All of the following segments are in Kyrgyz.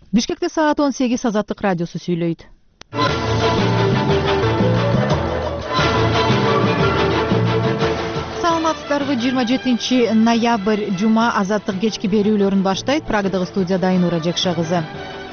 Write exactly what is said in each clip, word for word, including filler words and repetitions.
Бишкекте саат он сегиз Азаттык радиосу сүйлөйт. Саламатсыздарбы? жыйырма жетинчи ноябрь жума Азаттык кечки берүүлөрүн баштайт. Прагадагы студияда Айнура Жекша кызы.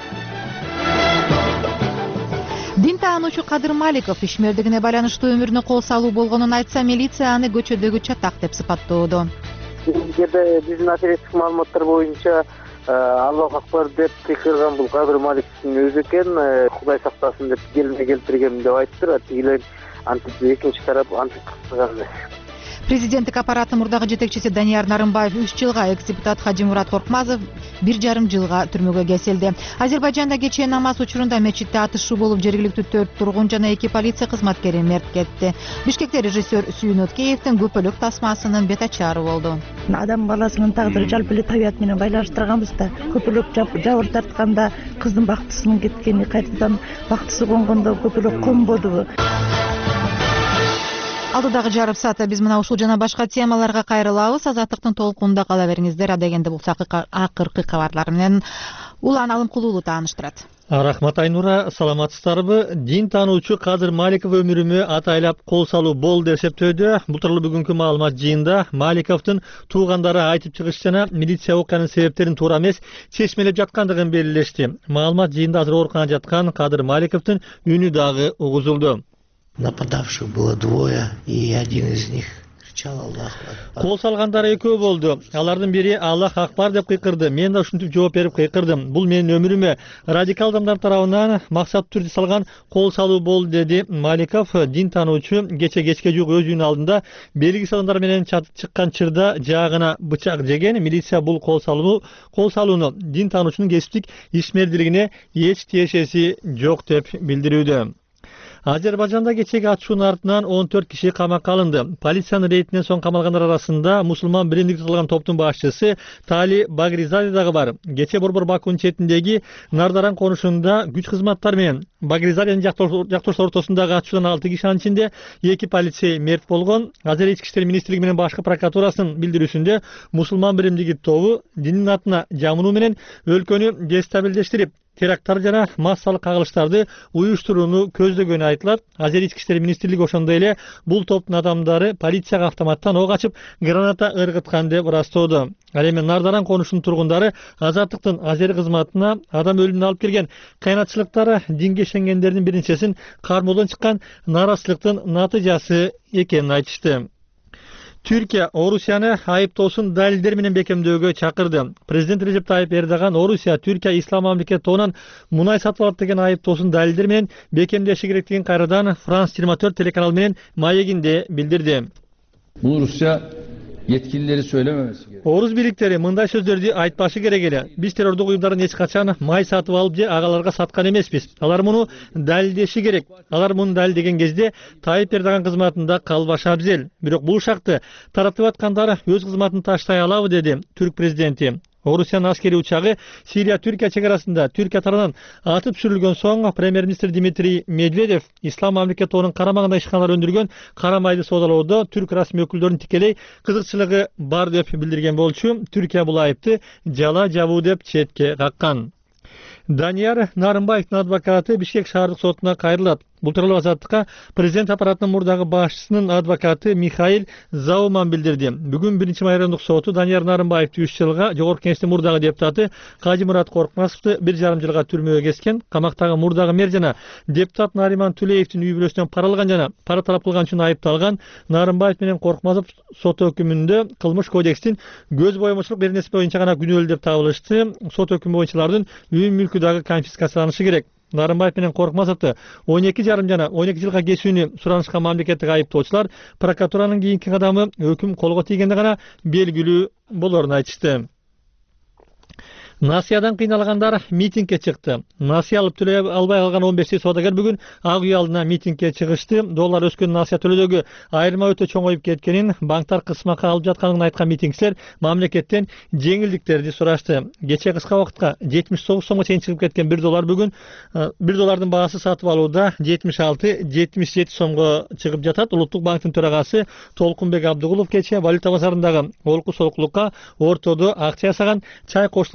Дин таануучу Кадыр Маликов ишмердигине байланыштуу өмүрүнө кол салуу болгонун айтса, милиция аны көчөдөгү чатак деп сыпаттоодо. Бизде биздин оперативдик маалыматтар боюнча Аллах акбар деп кыйкырган бул Кадыр Маликовдун өзү экен. Кудай сактасын деп келине келтирген деп айтты. Тигилер антип экинчи тарап антип кыйкырган. Президенттик аппараттын мурдагы жетекчиси Данияр Нарымбаев үч жылга, экс-депутат Хажимурат Коркмазов бир жарым жылга түрмөгө кесилди. Азербайжанда кечээ намаз учурунда мечитте атышуу болуп, жергиликтүү төрт тургун жана эки полиция кызматкери мерт кетти. Бишкекте режиссер Сүйүн Өткеевдин көпөлөк тасмасынын бет ачары болду. Адам баласынын тагдыры жалпы эле табият менен байланыштырганбыз да. Көпөлөк жабыр тартканда кыздын бактысынын кеткени, кайтадан бактысы конгондо көпөлөк конбодубу. Алдыдагы жарым саатта биз мына ушул жана башка темаларга кайрылабыз. Азаттыктын толкунунда кала бериңиздер. Адегенде бул акыркы кабарлар менен Улан Алымкулуулу тааныштырат. Рахмат Айнура, саламатсыздарбы? Дин таануучу Кадыр Маликов өмүрүмө атайлап кол салуу болду деп эсептөөдө. Бул тууралуу бүгүнкү маалымат жыйында Маликовдун туугандары айтып чыгыш жана милиция окуянын себептерин туура эмес чечмелеп жаткандыгын белгилешти. Маалымат жыйында азыр ооруканада жаткан Кадыр Маликовдун үнү дагы угузулду. Нападавших было двое, и один из них кричал Аллах Акбар. Кол салгандары экөө болду. Алардын бири Аллах Акбар деп кыйкырды. Мен да ушинтип жооп берип кыйкырдым. Бул менин өмүрүмө радикал адамдар тарабынан максаттуу түрдө салган кол салуу болду, деди Маликов. Дин таануучу кече кечке жуук өз үйүнүн алдында белгисиз адамдар менен чатып чыккан чырда жаагына бычак жеген. Милиция бул кол салуу кол салууну дин таануучунун кесиптик ишмердилигине эч тиешеси жок деп билдирүүдө. Азербайжанда кечеги атышуунун артынан он төрт киши камакка алынды. Полициянын рейдинен соң камалгандар арасында мусулман биримдиги тутулган топтун башчысы Тали Багризаде дагы бар. Кече Борбор Бакунун четиндеги Нардаран конушунда күч кызматтары менен Багризаденин жактоошулар ортосундагы атышуудан алты киши, анын ичинде эки полицей мерт болгон. Азер ички иштер министрлиги менен башкы прокуратурасынын билдирүүсүндө мусулман биримдиги тобу диндин атына жамынуу менен өлкөнү дестабилдештирип, теракттар жана массалык кагылыштарды уюштурууну көздөгөнү айтылат. Азер ички иштер министрлиги ошондой эле бул топтун адамдары полицияга автоматтан ок ачып, граната ыргыткан деп ырастоодо. Ал эми Нардаран конушунун тургундары Азаттыктын Азер кызматына адам өлүмүнө алып келген кайнатчылыктары динге ишенгендердин биринчесин кармоодон чыккан нааразычылыктын натыйжасы экенин айтышты. Türkiye, Орусияны айыптоосун далилдер менен бекемдөөгө чакырды. Президент Режеп Тайып Эрдоган Орусия Türkiye ислам мамлекети тобунан мунай сатып алат деген айыптоосун далилдер менен бекемдеши керектигин кайрадан Франс жыйырма төрт телеканалы менен маегинде билдирди. Бул Rusya yetkilileri söylememesi gerek. Орус бийликтери мындай сөздөрдү айтпашы керек эле. Биз террордук уюмдардын эч качан май сатып алып же агаларга саткан эмеспиз. Алар муну далилдеши керек. Алар муну далилдеген кезде Тайып Эрдоган кызматында калбашы абзел. Бирок бул шакты таратып аткандар өз кызматын таштай алабы, деди түрк президенти. Орусиянын аскери учагы Сирия Түркия чегарасында Түркия тарабынан атып сүрүлгөн соң премьер-министр Дмитрий Медведев ислам мамлекети тобунун карамагында ишканалар өндүргөн кара майды соодалоодо түрк расмий өкүлдөрүнүн тикелей кызыкчылыгы бар деп билдирген болчу. Түркия бул айыпты жала жабуу деп четке каккан. Данияр Нарымбаевдин адвокаты Бишкек шаардык сотуна кайрылат. Бул тууралуу Азаттыкка президент аппаратынын мурдагы башчысынын адвокаты Михаил Зауман билдирди. Бүгүн биринчи майрамдык соту Данияр Нарымбаевди үч жылга, Жогорку Кеңештин мурдагы депутаты Хажимурат Коркмазовду бир жарым жылга түрмөгө кескен. Камактагы мурдагы мэр жана депутат Нариман Тулеевдин үй бүлөсүнөн пара алган жана пара талап кылган үчүн айыпталган Нарымбаев менен Коркмазов сот өкүмүндө кылмыш кодекстин көз боемочулук бир нерсе боюнча гана күнөөлүү деп табылышты. Сот өкүмү боюнча алардын үй мүлкү дагы конфискацияланышы керек. Нарымбаев менен Коркмазовду он эки жарым жана он эки жылга кесүүнү суранышкан мамлекеттик айыптоочулар прокуратуранын кийинки кадамы өкүм колго тийгенде гана белгилүү болорун айтышты. Насиядан кыйналгандар митингге чыкты. Насия алып төлөй албай калган он беш соодагер бүгүн Ак үй алдына митингге чыгышты. Доллар өскөн насия төлөөдөгү айырма өтө чоңоюп кеткенин, банктар кысмакка алып жатканын айткан митингчилер мамлекеттен жеңилдиктерди сурашты. Кечээ кыска убакытка жетимиш тогуз сомго чейин чыгып кеткен бир доллар бүгүн бир доллардын баасы сатып алууда жетимиш алты жетимиш жети сомго чыгып жатат. Улуттук банктын төрагасы Толкунбек Абдыгулов кечээ валюта базарындагы олку солкулукка ортодо акча жасаган чай коштолор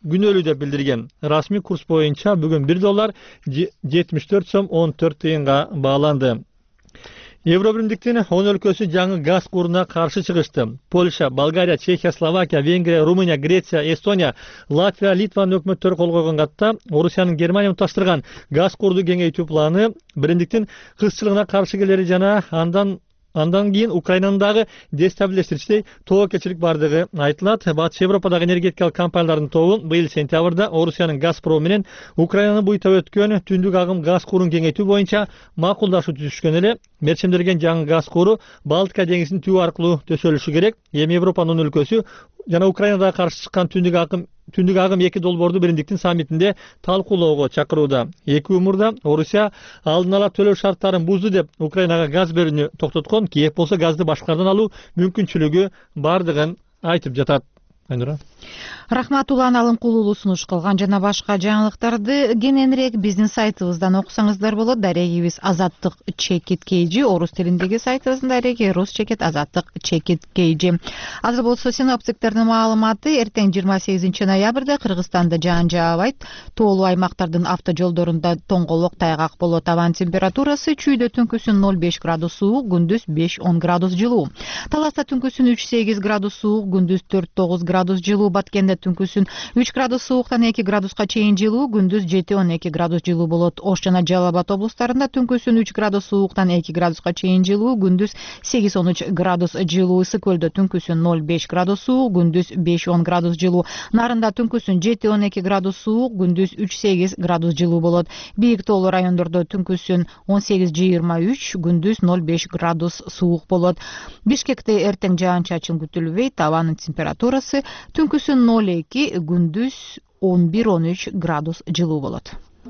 күнөөлүү деп билдирген. Расмий курс боюнча бүгүн бир доллар жетимиш төрт сом он төрт тыйынга бааланды. Евробиримдиктин он өлкөсү жаңы газ куруна каршы чыгышты. Польша, Болгария, Чехия, Словакия, Венгрия, Румыния, Греция, Эстония, Латвия, Литванын өкмөттөрү кол койгон катта Орусиянын Германия мукташтырган газ курду кеңейтүү планы биримдиктин кызчылыгына каршы келери жана андан Андан кийин Украинанын дагы дестабилиздештиричтей тобокелчилик бардыгы айтылат. Батыш Европадагы энергетикалык компаниялардын тобу быйыл сентябрда Орусиянын Газпром менен Украинаны буйтап өткөн түндүк агым газ курун кеңейтүү боюнча макулдашуу түзүшкөн эле. Мерчемделген жаңы газ куру Балтика деңизинин түбү аркылуу төсөлүшү керек. Эми Европанын өлкөсү жана Украинага каршы чыккан түндүк агым түндүк агым эки долбоорду биримдиктин саммитинде талкуулоого чакырууда. Эки умурда Орусия алдын ала төлөө шарттарын бузду деп Украинага газ берүүнү токтоткон. Киев болсо газды башкардан алуу мүмкүнчүлүгү бардыгын айтып жатат. Айнура. Рахматулла Алымкулуулу сунуш кылган жана башка жаңылыктарды кененирээк биздин сайтыбыздан окусаңыздар болот. Дарегибиз Азаттык чекит кейжи, орус тилиндеги сайтыбыздын дареги рус чекит Азаттык чекит кейжи. Азыр болсо синоптиктердин маалыматы: эртең жыйырма сегизинчи ноябрда Кыргызстанда жаан жаабайт. Тоолуу аймактардын автожолдорунда тоңголок тайгак болот. Абанын температурасы чүйдө түнкүсүн ноль беш градус суук, күндүз беш он градус жылуу. Таласта түнкүсүн үч сегиз градус суук, күндүз төрт тогуз градус жылуу. Баткенде түнкүсүн үч градус сууктан эки градуска чейин жылуу, күндүз жети он эки градус жылуу болот. Ош жана Жалал Абад облустарында түнкүсүн үч градус сууктан эки градуска чейин жылуу, күндүз сегиз он үч градус жылуу. Ысык көлдө түнкүсүн ноль беш градус суук, күндүз беш он градус жылуу. Нарында түнкүсүн жети он эки градус суук, күндүз үч сегиз градус жылуу болот. Бийик тоолуу райондордо түнкүсүн он сегиз жыйырма үч, күндүз ноль беш градус суук болот. Бишкекте эртең жаан-чачын күтүлбөйт. Абанын температурасы түнкүсүн ноль эки, күндүз он бир он үч градус жылуу болот.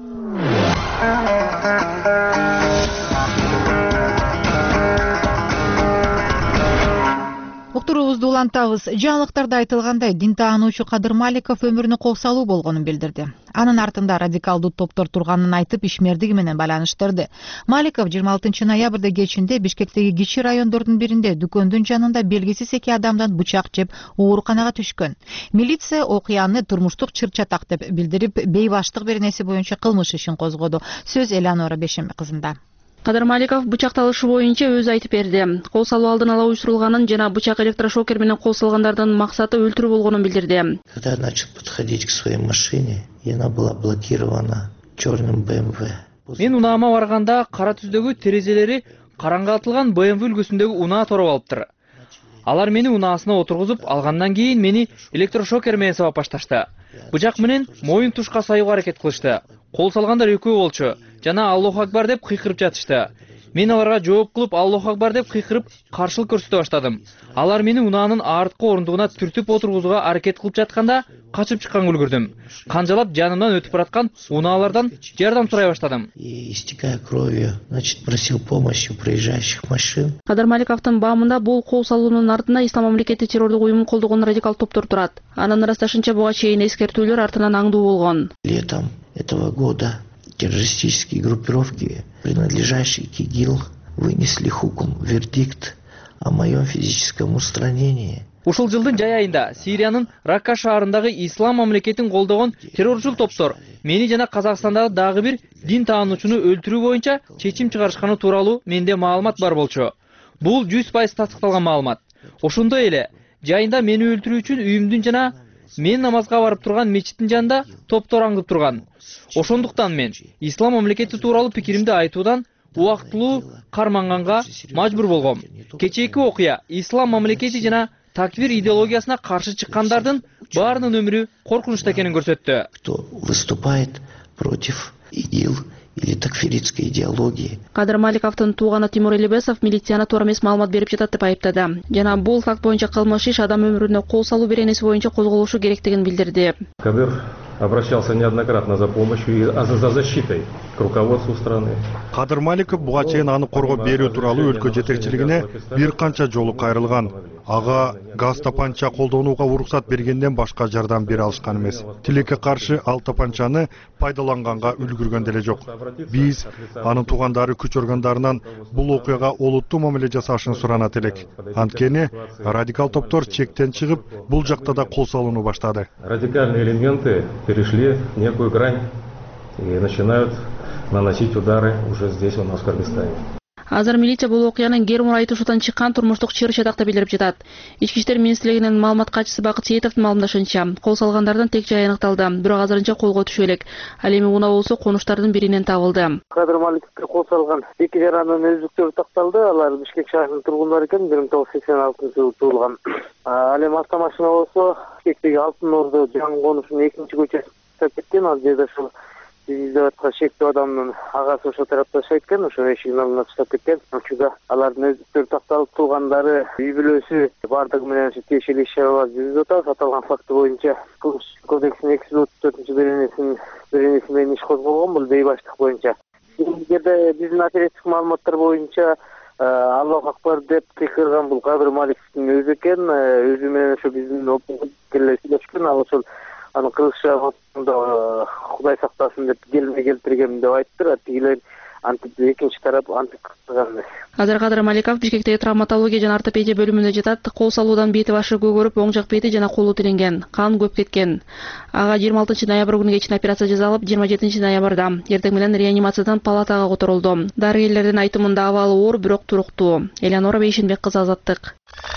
Уктуруубузду улантабыз. Жаңылыктарда айтылгандай, дин таануучу Кадыр Маликов өмүрүнө кол салуу болгонун билдирди. Анын артында радикалдуу топтор турганын айтып, ишмердиги менен байланыштырды. Маликов жыйырма алтынчы ноябрда кечинде Бишкектеги кичи райондордун биринде дүкөндүн жанында белгисиз эки адамдан бычак жеп ооруканага түшкөн. Милиция окуяны турмуштук чыр-чатак деп билдирип, бейбаштык беренеси боюнча кылмыш ишин козгоду. Сөз Элеонора Бешембе кызында. Кадыр Маликов бычакталышы боюнча өзү айтып берди. Кол салуу алдын ала уюштурулганын жана бычак электрошокер менен кол салгандардын максаты өлтүрүү болгонун билдирди. Когда я начал подходить к своей машине, и она была блокирована черным бэ эм вэ. Мен унаама барганда кара түздөгү терезелери караңгатылган бэ эм вэ үлгүсүндөгү унаа тороп алыптыр. Алар мени унаасына отургузуп алгандан кийин мени электрошокер менен сабап башташты. Бычак менен моюн тушка саюуга аракет кылышты. Кол салгандар экөө болчу жана Аллаху акбар деп кыйкырып жатышты. Мен аларга жооп кылып Аллаху акбар деп кыйкырып каршылык көрсөтө баштадым. Алар мени унаанын арткы орундугуна түртүп отургузууга аракет кылып жатканда качып чыкканга үлгүрдүм. Канжалап жанымдан өтүп бараткан унаалардан жардам сурай баштадым. И истекая кровью, значит, просил помощи у проезжающих машин. Кадыр Маликовдун баамында бул кол салуунун артында Ислам мамлекети террордук уюмун колдогон радикал топтор турат. Анын ырасташынча буга чейин эскертүүлөр артынан аңдуу болгон. Летом этого года террористические группировки, принадлежащие к ИГИЛ, вынесли хукум, вердикт о моем физическом устранении. Ушул жылдын жай айында Сириянын Ракка шаарындагы Ислам мамлекетин колдогон террорчул топтор мени жана Казакстандагы дагы бир дин таануучуну өлтүрүү боюнча чечим чыгарышканы тууралуу менде маалымат бар болчу. Бул жүз пайыз тастыкталган маалымат. Ошондой эле жайында мени өлтүрүү үчүн үйүмдүн жана мен намазга барып турган мечиттин жанында топтор аңдып турган. Ошондуктан мен Ислам мамлекети тууралуу пикиримди айтуудан убактылуу карманганга мажбур болгом. Кечээки окуя Ислам мамлекети жана таквир идеологиясына каршы чыккандардын баарынын өмүрү коркунучта экенин көрсөттү. Кто выступает против ИГИЛ или такфиритской идеологии. Кадыр Маликовдун тууганы Тимур Элебесов милицияны туура эмес маалымат берип жатат деп айыптады. Жана бул факт боюнча кылмыш иш адам өмүрүнө кол салуу беренеси боюнча козголушу керектигин билдирди. Кадыр обращался неоднократно за помощью и за защитой к руководству страны. Кадыр Маликов буга чейин аны коргоп берүү тууралуу өлкө жетекчилигине бир канча жолу кайрылган. Ага газ тапанча колдонууга уруксат бергенден башка жардам бере алышкан эмес. Тилекке каршы ал тапанчаны пайдаланганга үлгүргөн деле жок. Биз анын туугандары күч органдарынан бул окуяга олуттуу мамиле жасашын суранат элек. Анткени радикал топтор чектен чыгып, бул жакта да кол салууну баштады. Радикальные элементы перешли некую грань и начинают наносить удары уже здесь, у нас в Кыргызстане. Азыр милиция бул окуянын кер мурайты ушудан чыккан турмуштук чыр чатакта билдирип жатат. Ички иштер министрлигинин маалымат катчысы Бакыт Сейитовдун маалымдашынча, кол салгандардын тек жайы аныкталды, бирок азырынча колго түшө элек. Ал эми уна болсо конуштардын биринен табылды. Кадыр Маликовго кол салган эки жаранын өздүктөрү такталды. Алар Бишкек шаарынын тургундары экен, бир миң тогуз жүз сексен алтынчы жылы туулган. Ал эми автомашина болсо Бишкектеги Алтын Ордо жаңы конушунун экинчи көчөсүнө кеткен. Ал жерде ошол биздеп аткан шектүү адамдын агасы ошол тарапта жашайт экен, ошо эшигин алдына таштап кеткен. Учурда алардын өздүктөрү такталып, туугандары, үй бүлөсү бардыгы менен тиешелүү иш чаралар жүргүзүп атабыз. Аталган факты боюнча Кылмыш кодексинин эки жүз отуз төртүнчү беренесинин беренеси менен иш козголгон, бул бейбаштык боюнча. Эгерде биздин оперативдик маалыматтар боюнча Аллах акбар деп кыйкырган бул Кадыр Маликовдун өзү экен, өзү менен ошо биздин опкерлер сүйлөшкөн, ал ошол анын кыргызча Кудай сактасын деп келме келтиргем деп айтты. Тигилер антип экинчи тарап антип кырган эмес. Азыр Кадыр Маликов Бишкектеги травматология жана ортопедия бөлүмүндө жатат. Кол салуудан бети башы көгөрүп, оң жак бети жана колу тиленген, кан көп кеткен. Ага жыйырма алтынчы ноябрь күнүгө чейин операция жасалып, жыйырма жетинчи ноябрда эртең менен реанимациядан палатага которулду. Дарыгерлердин айтымында абалы оор, бирок туруктуу. Элеонора Бейшенбек кызы, Азаттык.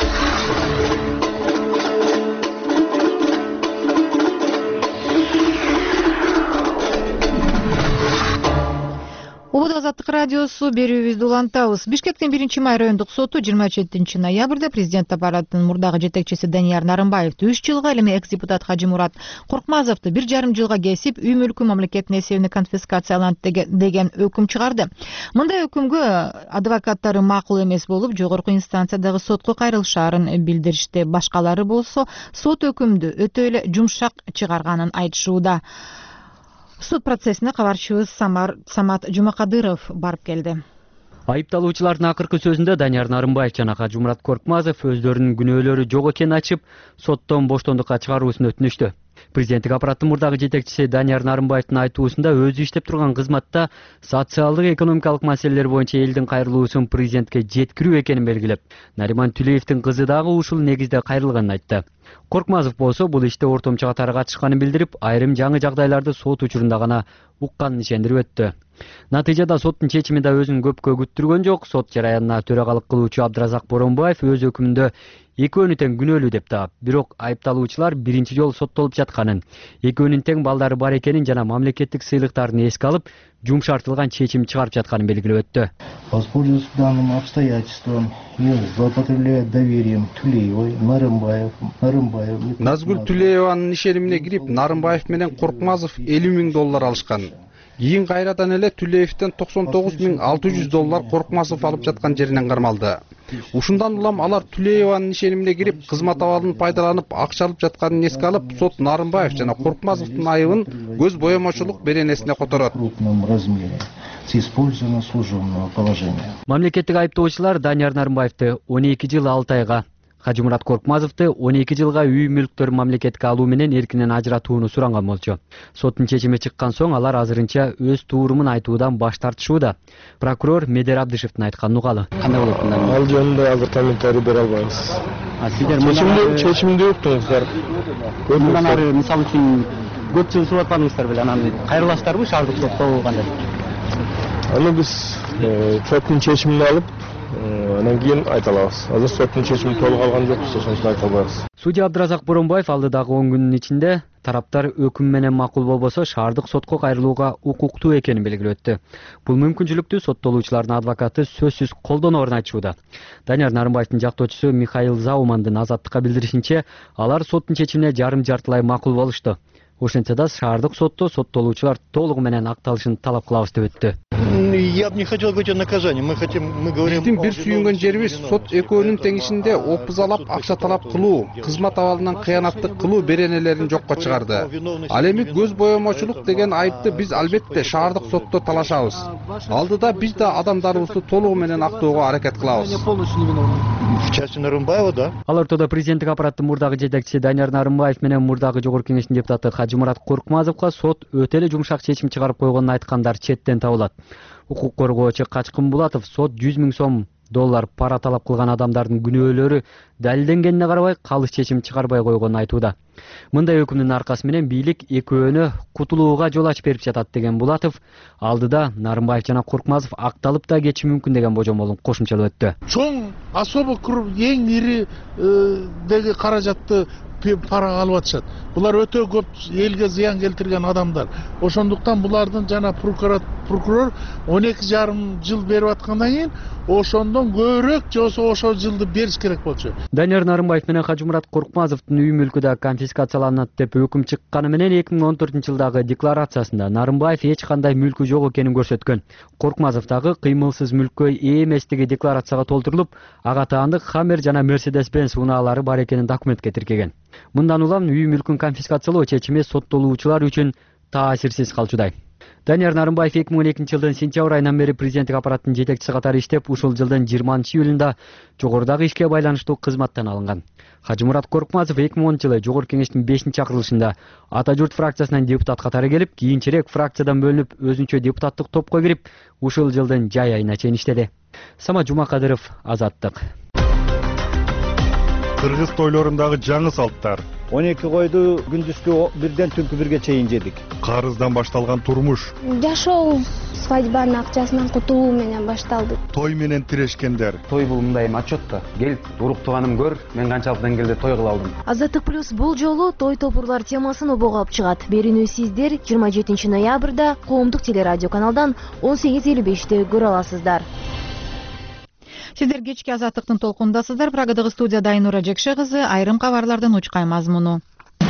Убуд Азаттык радиосу берүүбүздү улантабыз. Бишкектин биринчи май райондук соту жыйырма жетинчи ноябрда президент аппаратынын мурдагы жетекчиси Данияр Нарымбаевди үч жылга, эми экс-депутат Хажимурат Коркмазовду бир жарым жылга кесип, үй мүлкү мамлекеттин эсебине конфискацияланат деген өкүм чыгарды. Мындай өкүмгө адвокаттары макул эмес болуп, жогорку инстанциядагы сотко кайрылышаарын билдиришти. Башкалары болсо сот өкүмдү өтө эле жумшак чыгарганын айтышууда. Суд процессине кабарчыбыз Самат Жумакадыров барып келди. Айыпталуучулардын акыркы сөзүндө Данияр Нарымбаев жана Хажимурат Коркмазов өздөрүнүн күнөөлөрү жок экенин ачып, соттон боштондукка чыгаруусун өтүнүштү. Президенттик аппараттын мурдагы жетекчиси Данияр Нарымбаевдин айтуусунда өзү иштеп турган кызматта социалдык экономикалык маселелер боюнча элдин кайрылуусун президентке жеткирүү экенин белгилеп, Нариман Түлеевдин кызы дагы ушул негизде кайрылганын айтты. Коркмазов болсо бул иште ортомчу катары катышканын билдирип, айрым жаңы жагдайларды сот учурунда гана укканын ишендирип өттү. Натыйжада соттун чечими да өзүн көпкө күттүргөн жок. Сот жараянына төрагалык кылуучу Абдыразак Боронбаев өз өкүмүндө экөөнү тең күнөөлүү деп таап, бирок айыпталуучулар биринчи жолу соттолуп жатканын, экөөнүн тең балдары бар экенин жана мамлекеттик сыйлыктарын эске алып, жумшартылган чечим чыгарып жатканын белгилеп өттү. Воспользуясь данным обстоятельством и злоупотребляя доверием Тулеевой, Нарымбаев, Нарымбаев. Назгүл Тулееванын ишенимине кирип, Нарымбаев менен Коркмазов элүү миң доллар алышкан. Кийин кайрадан эле Түлеевден токсон тогуз миң алты жүз доллар Коркмазов алып жаткан жеринен кармалды. Ушундан улам алар Түлееванын ишенимине кирип, кызмат абалын пайдаланып, акча алып жатканын эске алып, сот Нарымбаев жана Коркмазовдун айыбын көз боемочулук беренесине которот. Мамлекеттик айыптоочулар Данияр Нарымбаевди он эки жыл алты айга, Хажимурат Коркмазовду он эки жылга үй мүлктөрүн мамлекетке алуу менен эркинен ажыратууну суранган болчу. Соттун чечими чыккан соң алар азырынча өз туурумун айтуудан баш тартышууда. Прокурор Медер Абдышевдин айтканын угалы. Кандай болот мындан? Ал жөнүндө азыр комментарий бере албайбыз. Сиздер чечимди чечимди уктуңуздар. Мындан ары мисалы үчүн көп жыл сууп атпадыңыздар беле, анан кайрыласыздарбы шаардык сотто кандай? Аны биз соттун чечимин алып, анан кийин айта алабыз. Азыр соттун чечими толук алган жокпуз, ошондой айта албайбыз. Судья Абдыразак Боронбаев алдыдагы он күндүн ичинде тараптар өкүм менен макул болбосо шаардык сотко кайрылууга укуктуу экенин белгилеп өттү. Бул мүмкүнчүлүктү соттолуучулардын адвокаты сөзсүз колдонорун айтышууда. Данияр Нарымбаевдин жактоочусу Михаил Заумандын Азаттыкка билдиришинче, алар соттун чечимине жарым жартылай макул болушту. Ошентсе да шаардык сотто соттолуучулар толугу менен акталышын талап кылабыз деп өттү. Я бы не хотел говорить о наказании. Мы хотим, мы говорим. Биздин бир сүйүнгөн жерибиз сот экөөнүн тең ишинде опузалап акча талап кылуу, кызмат абалынан кыянаттык кылуу беренелерин жокко чыгарды. Ал эми көз боемочулук деген айыпты биз албетте шаардык сотто талашабыз. Алдыда биз да адамдарыбызды толугу менен актоого аракет кылабыз. В части Нарымбаева, да? Ал ортодо президенттик аппараттын мурдагы жетекчиси Данияр Нарымбаев менен мурдагы жогорку кеңештин депутаты Хажимурат Коркмазовго сот өтө эле жумшак чечим чыгарып койгонун айткандар четтен табылат. Укук коргоочу Качкын Булатов сот жүз миң сом доллар пара талап кылган адамдардын күнөөлөрү далилденгенине карабай калыс чечим чыгарбай койгонун айтууда. Мындай өкүмдүн аркасы менен бийлик экөөнү кутулууга жол ачып берип жатат деген Булатов алдыда Нарымбаев жана Коркмазов акталып да кетиши мүмкүн деген божомолун кошумчалап өттү. Чоң особо эң ири деги каражатты парага алып атышат. Булар өтө көп элге зыян келтирген адамдар. Ошондуктан булардын жана прокурор прокурор он эки жарым жыл берип аткандан кийин ошондон көбүрөөк же болбосо ошол жылды бериш керек болчу. Данияр Нарымбаев менен Хажимурат Коркмазовдун үй мүлкү да конфискацияланат деп өкүм чыкканы менен эки миң он төртүнчү жылдагы декларациясында Нарымбаев эч кандай мүлкү жок экенин көрсөткөн. Коркмазов дагы кыймылсыз мүлккө ээ эместиги декларацияга толтурулуп, ага таандык Хаммер жана Mercedes-Benz унаалары бар экенин документке тиркеген. Мындан улам үй мүлкүн конфискациялоо чечими соттолуучулар үчүн таасирсиз калчудай. Данияр Нарымбаев эки миң он экинчи жылдын сентябрь айынан бери президенттик аппараттын жетекчиси катары иштеп, ушул жылдын жыйырманчы июлунда жогорудагы ишке байланыштуу кызматтан алынган. Хажимурат Коркмазов эки миң онунчу жылы жогорку кеңештин бешинчи чакырылышында Ата журт фракциясынан депутат катары келип, кийинчерээк фракциядан бөлүнүп, өзүнчө депутаттык топко кирип, ушул жылдын жай айына чейин иштеди. Самат Жумакадыров, Азаттык. Кыргыз тойлорундагы жаңы салттар. он эки койду күндүзгү бирден түнкү бирге чейин жедик. Карыздан башталган турмуш. Жашоо свадьбанын акчасынан кутулуу менен башталды. Той менен тирешкендер. Той бул мындай отчет да. Келип уруктуганым көр, мен канчалык деңгээлде той кыла алдым. Азаттык плюс бул жолу той топурлар темасын обого алып чыгат. Берүүнү сиздер жыйырма жетинчи ноябрда коомдук телерадио каналдан он сегиз элүү беште көрө аласыздар. Сиздер кечки Азаттыктын толкундасыздар. Прагадагы студияда Айнура Жекше кызы, айрым кабарлардын учкай мазмуну.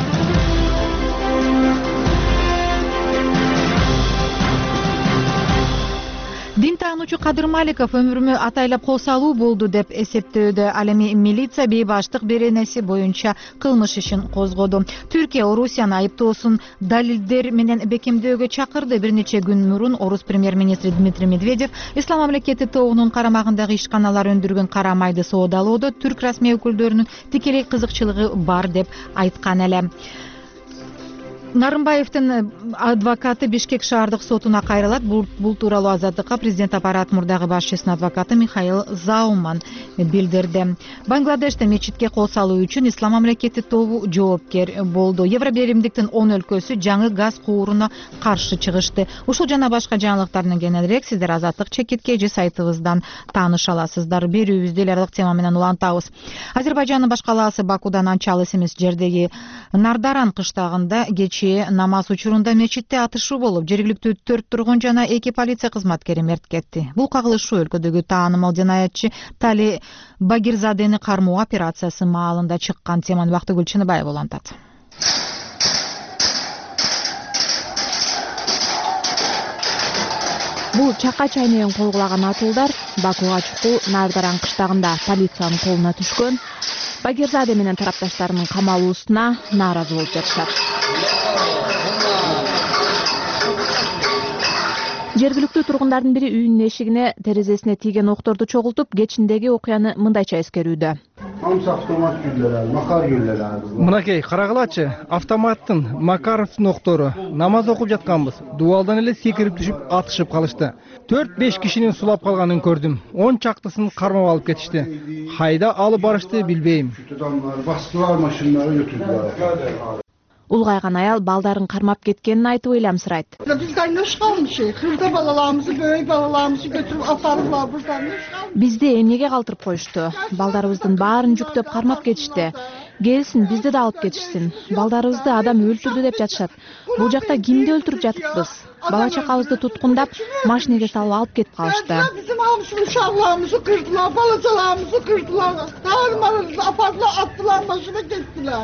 Дин таануучу Кадыр Маликов өмүрүмө атайлап кол салуу болду деп эсептөөдө. Ал эми милиция бейбаштык беренеси боюнча кылмыш ишин козгоду. Түркия Орусияны айыптоосун далилдер менен бекемдөөгө чакырды. Бир нече күн мурун Орус премьер-министри Дмитрий Медведев Ислам мамлекети тобунун карамагындагы ишканалар өндүргөн кара майды соодалоодо түрк расмий өкүлдөрүнүн тикелей кызыкчылыгы бар деп айткан эле. Нарымбаевдин адвокаты Бишкек шаардык сотуна кайрылат. Бул тууралуу Азаттыкка президент аппарат мурдагы башчысынын адвокаты Михаил Зауман билдирди. Бангладеште мечитке кол салуу үчүн Ислам мамлекети тобу жоопкер болду. Евробиримдиктин он өлкөсү жаңы газ кууруна каршы чыгышты. Ушул жана башка жаңылыктардан кененирээк сиздер Азаттык чекитке же сайтыбыздан тааныша аласыздар. Берүүбүздү эл аралык тема менен улантабыз. Азербайжандын баш калаасы Бакудан анча алыс эмес жердеги Нардаран кыштагында кечээ намаз учурунда мечитте атышуу болуп, жергиликтүү төрт тургун жана эки полиция кызматкери мерт кетти. Бул кагылышуу өлкөдөгү таанымал жинаятчы Тали Багирзадени кармоо операциясы маалында чыккан. Теманы Бактыгүл Чыныбаева улантат. Бул чакка чайнеген колгулаган атуулдар Бакуга чукул Нардаран кыштагында полициянын колуна түшкөн. Багирзаде менен тарапташтарынын камалуусуна нааразы болуп жатышат. Жергиликтүү тургундардын бири үйүнүн эшигине терезесине тийген окторду чогултуп, кечиндеги окуяны мындайча эскерүүдө. Мынакей, карагылачы, автоматтын Макаровдун октору. Намаз окуп жатканбыз. Дубалдан эле секирип түшүп, атышып калышты. төрт беш кишинин сулап калганын көрдүм. он чактысын кармап алып кетишти. Кайда алып барышты билбейм. Улгайган аял балдарын кармап кеткенин айтып ыйламсырайт. Biz kaynaş kalmışız. Kırda balalarımızı, böyle balalarımızı götürüp atarlar buradan. Бизди эмнеге калтырып коюшту? Балдарыбыздын баарын жүктөп кармап кетишти. Келсин, бизди да алып кетишсин. Балдарыбызды адам өлтүрдү деп жатышат. Бул жакта кимди өлтүрүп жатыппыз? Бала чакабызды туткундап, машинеге салып алып кетип калышты. Bizim hamısını uşaqlarımızı kırdılar, balacalarımızı kırdılar. Tarımarımızı apardılar, attılar, maşına gittiler.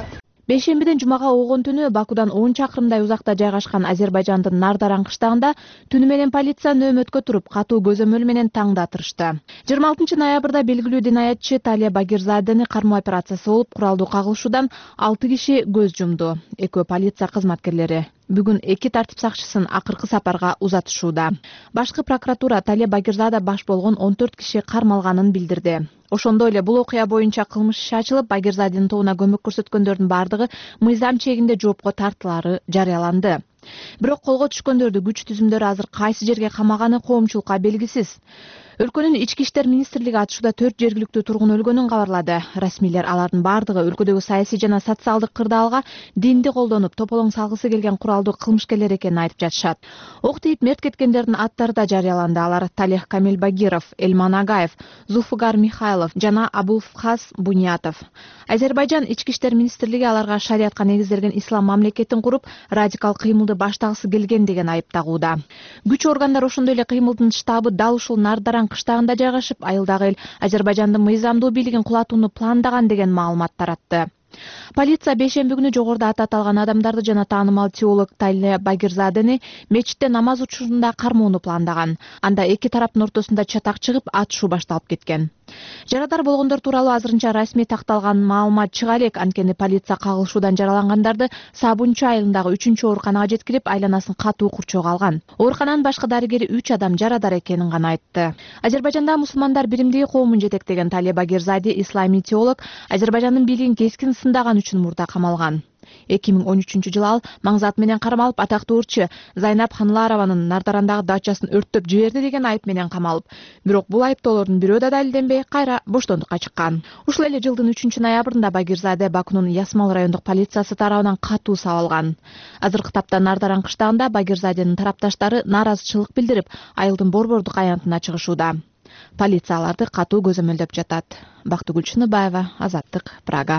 бейшембиден жумага огон түнү Бакудан он чакырымдай узакта жайгашкан Азербайжандын Нардаран кыштагында түнү менен полиция нөөмөткө туруп катуу көзөмөл менен таңдатырышты. жыйырма алтынчы ноябрда белгилүү динаятчы Талия Багирзадени кармоо операциясы болуп, куралдуу кагылышуудан алты киши көз жумду. Экөө полиция кызматкерлери. Бүгүн эки тартип сакчысын акыркы сапарга узатышууда. Башкы прокуратура Талия Багирзада баш болгон он төрт киши кармалганын билдирди. Ошондой эле бул окуя боюнча кылмыш иши ачылып, Багирзадинин тобуна көмөк көрсөткөндөрдүн бардыгы мыйзам чегинде жоопко тартылары жарыяланды. Бирок колго түшкөндөрдү күч түзүмдөрү азыр кайсы жерге камаганы коомчулукка белгисиз. Өлкөнүн ички иштер министрлиги атышууда төрт жергиликтүү тургун өлгөнүн кабарлады. Расмийлер алардын бардыгы өлкөдөгү саясий жана социалдык кырдаалга динди колдонуп, тополоң салгысы келген куралдуу кылмышкерлер экенин айтып жатышат. Ок тийип мерт кеткендердин аттары да жарыяланды. Алар Талех Камил Багиров, Элман Агаев, Зулфугар Михайлов жана Абулфхас Буниятов. Азербайжан ички иштер министрлиги аларга шариатка негизделген ислам мамлекетин куруп, радикал кыймылды баштагысы келген деген айып тагууда. Күч органдары ошондой эле кыймылдын штабы дал ушул Нардаран кыштагында жайгашып, айылдагы эл Азербайжандын мыйзамдуу бийлигин кулатууну пландаган деген маалымат таратты. Полиция бейшемби күнү жогоруда аты аталган адамдарды жана таанымал теолог Талия Багирзадени мечитте намаз учурунда кармоону пландаган. Анда эки тараптын ортосунда чатак чыгып, атышуу башталып кеткен. Жарадар болгондор тууралуу азырынча расмий такталган маалымат чыга элек, анткени полиция кагылышуудан жаралангандарды Сабунчу айылындагы үчүнчү ооруканага жеткирип, айланасын катуу курчоого алган. Оорукананын башкы дарыгери үч адам жарадар экенин гана айтты. Азербайжанда мусулмандар биримдиги коомун жетектеген Талия Багирзади, исламий теолог, Азербайжандын бийлигин кескин сындаган үчүн мурда камалган. эки миң он үчүнчү жылы ал маңзат менен кармалып, атактуу ырчы Зайнап Ханларованын Нардарандагы дачасын өрттөп жиберди деген айып менен камалып. Бирок бул айыптоолордун бирөө да далилденбей, кайра боштондукка чыккан. Ушул эле жылдын үчүнчү ноябрында Багирзаде Бакунун Ясмал райондук полициясы тарабынан катуу сабалган. Азыркы тапта Нардаран кыштагында Багирзаденин тарапташтары нааразычылык билдирип, айылдын борбордук аянтына чыгышууда. Полиция аларды катуу көзөмөлдөп жатат. Бактыгүл Чыныбаева, Азаттык, Прага.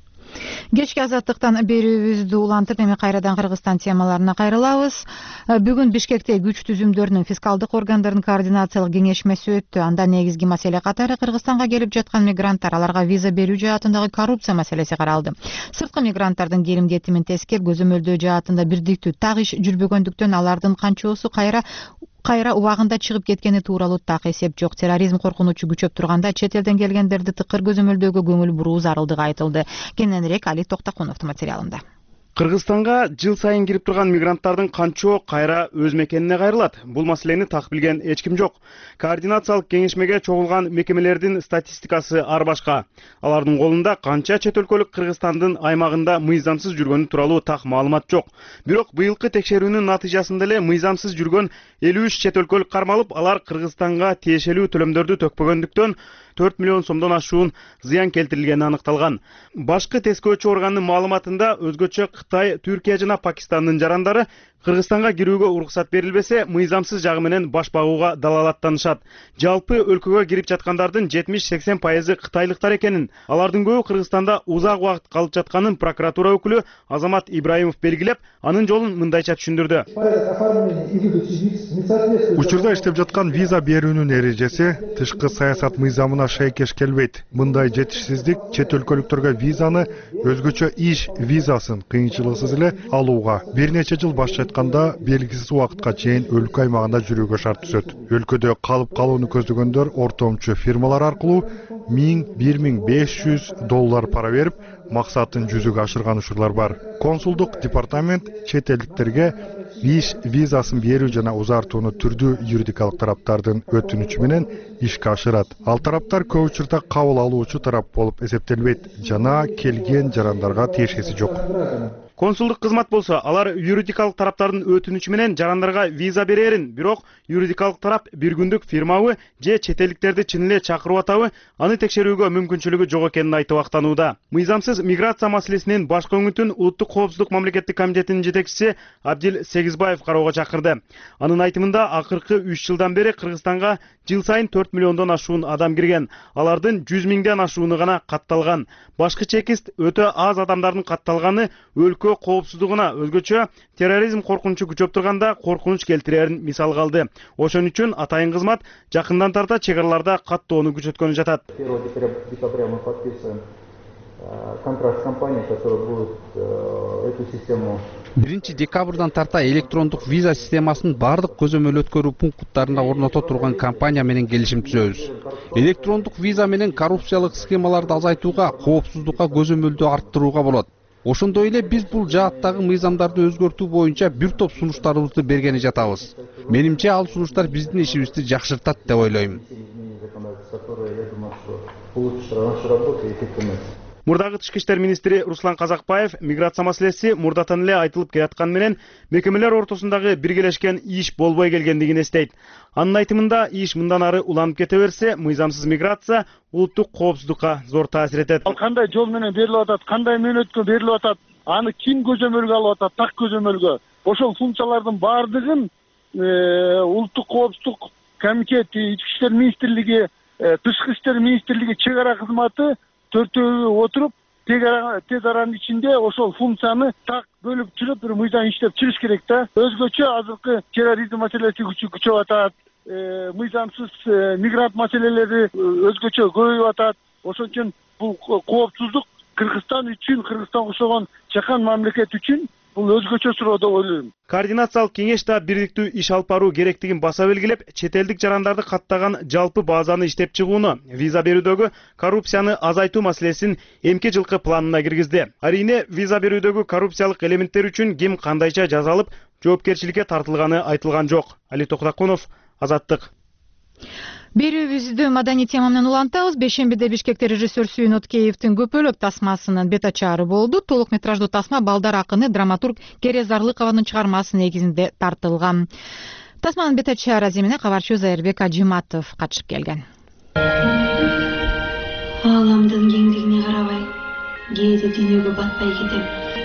Кечки азаттыктан берүүбүздү улантып, эми кайрадан Кыргызстан темаларына кайрылабыз. Бүгүн Бишкекте күч түзүмдөрүнүн фискалдык органдардын координациялык кеңешмеси өттү. Анда негизги маселе катары Кыргызстанга келип жаткан мигранттар, аларга виза берүү жаатындагы коррупция маселеси каралды. Сырткы мигранттардын келим кетимин тескеп, көзөмөлдөө жаатында бирдиктүү так иш жүрбөгөндүктөн алардын канчоосу кайра кайра убагында чыгып кеткени тууралуу так эсеп жок. Терроризм коркунучу күчөп турганда чет элден келгендерди тыкыр көзөмөлдөөгө көңүл буруу зарылдыгы айтылды. Кененирээк Али Токтокуновдун материалында. Кыргызстанга жыл сайын кирип турган мигранттардын канчоо кайра өз мекенине кайрылат? Бул маселени так билген эч ким жок. Координациялык кеңешмеге чогулган мекемелердин статистикасы ар башка. Алардын колунда канча чет өлкөлүк Кыргызстандын аймагында мыйзамсыз жүргөнү тууралуу так маалымат жок. Бирок быйылкы текшерүүнүн натыйжасында эле мыйзамсыз жүргөн элүү үч чет өлкөлүк кармалып, алар Кыргызстанга тиешелүү төлөмдөрдү төкпөгөндүктөн төрт миллион сомдон ашуун зыян келтирилгени аныкталган. Башкы тескөөчү органдын маалыматында өзгөчө Кытай, Түркия жана Пакистандын жарандары Кыргызстанга кирүүгө уруксат берилбесе, мыйзамсыз жагы менен баш багууга далалаттанышат. Жалпы өлкөгө кирип жаткандардын жетимиш сексен пайызы кытайлыктар экенин, алардын көбү Кыргызстанда узак убакыт калып жатканын прокуратура өкүлү Азамат Ибраимов белгилеп, анын жолун мындайча түшүндүрдү. Учурда иштеп жаткан виза берүүнүн эрежеси тышкы саясат мыйзамына шейкеш келбейт. Мындай жетишсиздик чет өлкөлүктөргө визаны, өзгөчө иш визасын кыйынчылыксыз эле алууга бир нече жыл баш айтканда белгисиз убакытка чейин өлкө аймагында жүрүүгө шарт түзөт. Өлкөдө калып калууну көздөгөндөр ортомчу фирмалар аркылуу миң бир миң беш жүз доллар пара берип, максатын жүзүгө ашырган учурлар бар. Консулдук департамент чет элдиктерге иш визасын берүү жана узартууну түрдүү юридикалык тараптардын өтүнүчү менен ишке ашырат. Ал тараптар көп учурда кабыл алуучу тарап болуп эсептелбейт жана келген жарандарга тиешеси жок. Консулдук кызмат болсо, алар юридикалык тараптардын өтүнүчү менен жарандарга виза берерин, бирок юридикалык тарап бир күндүк фирмабы же чет элдиктерди чын эле чакырып атабы, аны текшерүүгө мүмкүнчүлүгү жок экенин айтып актанууда. Мыйзамсыз миграция маселесинин башкы өңүтүн Улуттук коопсуздук мамлекеттик комитетинин жетекчиси Абдил Сегизбаев кароого чакырды. Анын айтымында, акыркы үч жылдан бери Кыргызстанга жыл сайын төрт миллиондон ашуун адам кирген. Алардын жүз миңден ашууну гана катталган. Башкы чекист өтө аз адамдардын катталганы өлкө коопсуздугуна, өзгөчө терроризм коркунучу күчөп турганда коркунуч келтирерин мисал калды. Ошон үчүн атайын кызмат жакындан тарта чек араларда каттоону күчөткөнү жатат. контракт компания, которая будет эту систему. биринчи декабрдан тарта электрондук виза системасын бардык көзөмөл өткөрүү пункттарына орното турган компания менен келишим түзөбүз. Электрондук виза менен коррупциялык схемаларды азайтууга, коопсуздукка көзөмөлдү арттырууга болот. Ошондой эле биз бул жааттагы мыйзамдарды өзгөртүү боюнча бир топ сунуштарыбызды бергени жатабыз. Менимче ал сунуштар биздин ишибизди жакшыртат деп ойлойм. Мурдагы тышкы иштер министри Руслан Казакбаев миграция маселеси мурдатан эле айтылып келаткан менен мекемелер ортосундагы биргелешкен иш болбой келгендигин эстейт. Анын айтымында иш мындан ары уланып кете берсе, мыйзамсыз миграция улуттук коопсуздукка зор таасир этет. Ал кандай жол менен берилип атат, кандай мөөнөткө берилип атат, аны ким көзөмөлгө алып атат, так көзөмөлгө. Ошол функциялардын бардыгын улуттук коопсуздук комитети, ички иштер министрлиги, тышкы иштер министрлиги, чек ара кызматы төртөө отуруп тез аранын ичинде ошол функцияны так бөлүп чыгып бир мыйзам иштеп чыгыш керек да. Өзгөчө азыркы терроризм маселеси күчөп атат, мыйзамсыз мигрант маселелери өзгөчө көбөйүп атат. Ошон үчүн бул коопсуздук Кыргызстан үчүн, Кыргызстанга окшогон чакан мамлекет үчүн бул өзгөчө суроо деп ойлойм. Координациялык кеңеш да бириктүү иш алып баруу керектигин баса белгилеп, чет элдик жарандарды каттаган жалпы базаны иштеп чыгууну, виза берүүдөгү коррупцияны азайтуу маселесин эмки жылкы планына киргизди. Арине виза берүүдөгү коррупциялык элементтер үчүн ким кандайча жазалып, жоопкерчиликке тартылганы айтылган жок. Али Токтакунов, Азаттык. Берүүбүздү маданий тема менен улантабыз. Бешембиде Бишкекте режиссер Сүйүн Откеевдин Көпөлөк тасмасынын бет ачаары болду. Толук метраждуу тасма балдар акыны драматург Кере Зарлыкованын чыгармасы негизинде тартылган. Тасманын бет ачаары аземине кабарчы Зайырбек Ажиматов катышып келген. Ааламдын кеңдигине карабай, кээде дүйнөгө батпай кетем.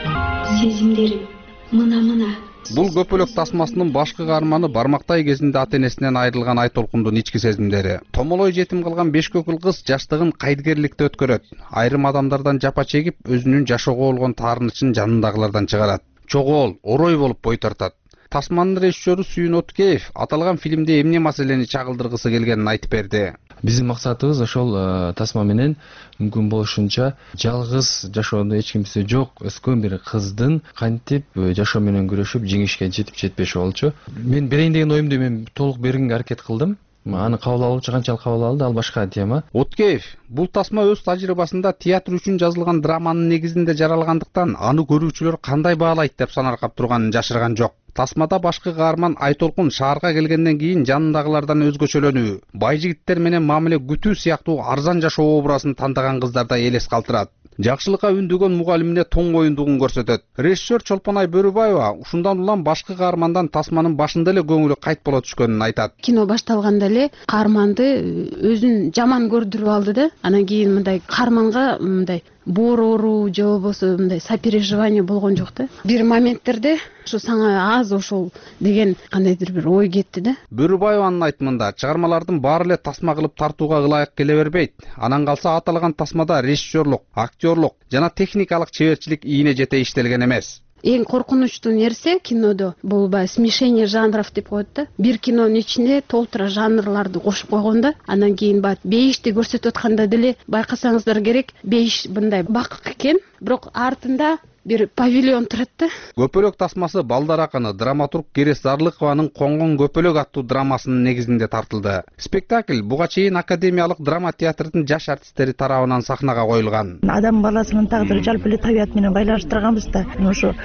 Сезимдерим мына-мына. Бул Көпөлөк тасмасынын башкы каарманы бармактай кезинде ата энесинен айрылган Айтолкундун ички сезимдери. Томолой жетим калган беш көкүл кыз жаштыгын кайдыгерликте өткөрөт. Айрым адамдардан жапа чегип, өзүнүн жашоого болгон таарынычын жанындагылардан чыгарат. Чогол, орой болуп бой тартат. Тасманын режиссеру Сүйүн Откеев аталган фильмде эмне маселени чагылдыргысы келгенин айтып берди. Биздин максатыбыз ошол тасма менен мүмкүн болушунча жалгыз жашоодо эч кимиси жок өскөн бир кыздын кантип жашоо менен күрөшүп жеңишке жетип жетпеши болчу. Мен берейин деген оюмду мен толук бергенге аракет кылдым. Аны кабыл алуучу канчалык кабыл алды, ал башка тема. Откеев, бул тасма өз тажрыйбасында театр үчүн жазылган драманын негизинде жаралгандыктан аны көрүүчүлөр кандай баалайт деп санаркап турганын жашырган жок. Тасмада башкы каарман Айтолкун шаарга келгенден кийин жанындагылардан өзгөчөлөнүү, бай жигиттер менен мамиле күтүү сыяктуу арзан жашоо образын тандаган кыздарда элес калтырат. Жакшылыкка үндөгөн мугалимине тоң моюндугун көрсөтөт. Режиссер Чолпонай Бөрүбаева ушундан улам башкы каармандан тасманын башында эле көңүлү кайт боло түшкөнүн айтат. Кино башталганда эле каарманды өзүн жаман көрдүрүп алды да. Анан кийин мындай каарманга мындай боор ооруу же болбосо мындай сопереживание болгон жок да. Бир моменттерде ушу сага аз ошол деген кандайдыр бир ой кетти да. Бөрүбаеванын айтымында чыгармалардын баары эле тасма кылып тартууга ылайык келе бербейт. Анан калса аталган тасмада режиссерлук, актерлук жана техникалык чеберчилик ийине жете иштелген эмес. Эң коркунучтуу нерсе кинодо бул баягы смешение жанров деп коет да. Бир кинонун ичине толтура жанрларды кошуп койгондо, анан кийин баягы бейишти көрсөтүп атканда деле байкасаңыздар керек, бейиш мындай бакык экен, бирок артында бир павильон турат да. Көпөлөк тасмасы балдар акыны драматург Кере Зарлыкованын Коңгон Көпөлөк аттуу драмасынын негизинде тартылды. Спектакль буга чейин Академиялык драма театрынын жаш артисттери тарабынан сахнага коюлган. Адам баласынын тагдыры жалпы эле табият менен байланыштырганбыз да. Ошо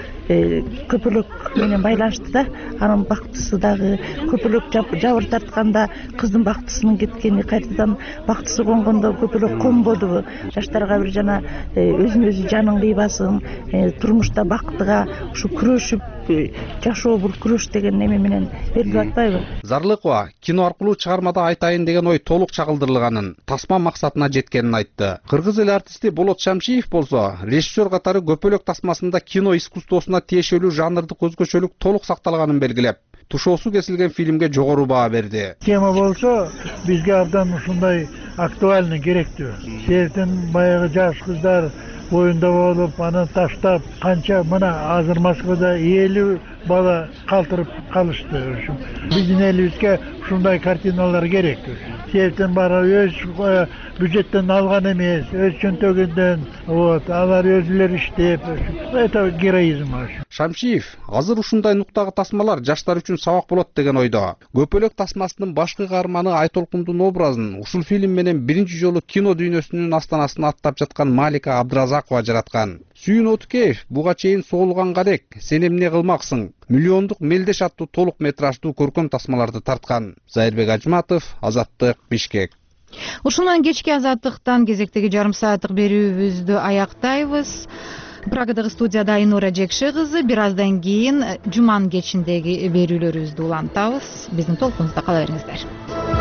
көпөлөк менен байланышты да. Анын бактысы дагы көпөлөк жабыр тартканда кыздын бактысынын кеткени, кайтадан бактысы конгондо көпөлөк конбоду. Жаштарга бир жана өзүн өзү жанын кыйбасын, турмушта бактыга ушу күрөшүп жашоо бул күрөш деген неме менен берилип атпайбы? Зарлыкова кино аркылуу чыгармада айтайын деген ой толук чагылдырылганын, тасма максатына жеткенин айтты. Кыргыз эл артисти Болот Шамшиев болсо, режиссер катары Көпөлөк тасмасында кино искусствосуна тиешелүү жанрдык өзгөчөлүк толук сакталганын белгилеп, тушоосу кесилген фильмге жогору баа берди. Тема болсо, бизге абдан ушундай актуальный керектүү. Себептен баягы жаш кыздар боюнда болуп анан таштап канча мына азыр Москвада элүү бала калтырып калышты. Биздин элибизге ушундай картиналар керек. Себептен бара өз бюджеттен алган эмес, өз чөнтөгүндөн, вот, алар өзүлөр иштеп, это героизм. Шамшиев азыр ушундай нуктагы тасмалар жаштар үчүн сабак болот деген ойдо. Көпөлөк тасмасынын башкы каарманы Айтолкундун образын ушул фильм менен биринчи жолу кино дүйнөсүнүн астанасын аттап жаткан Малика Абдыразакова жараткан. Сүйүн Отукеев буга чейин соолуганга дек Сен эмне кылмаксың миллиондук мелдеш аттуу толук метраждуу көркөм тасмаларды тарткан. Зайырбек Ажматов, Азаттык, Бишкек. Ушунан кечки Азаттыктан кезектеги жарым сааттык берүүбүздү аяктайбыз. Прагадагы студияда Айнура Жекши кызы, бир аздан кийин жуманын кечиндеги берүүлөрүбүздү улантабыз. Биздин толкунубузда кала бериңиздер.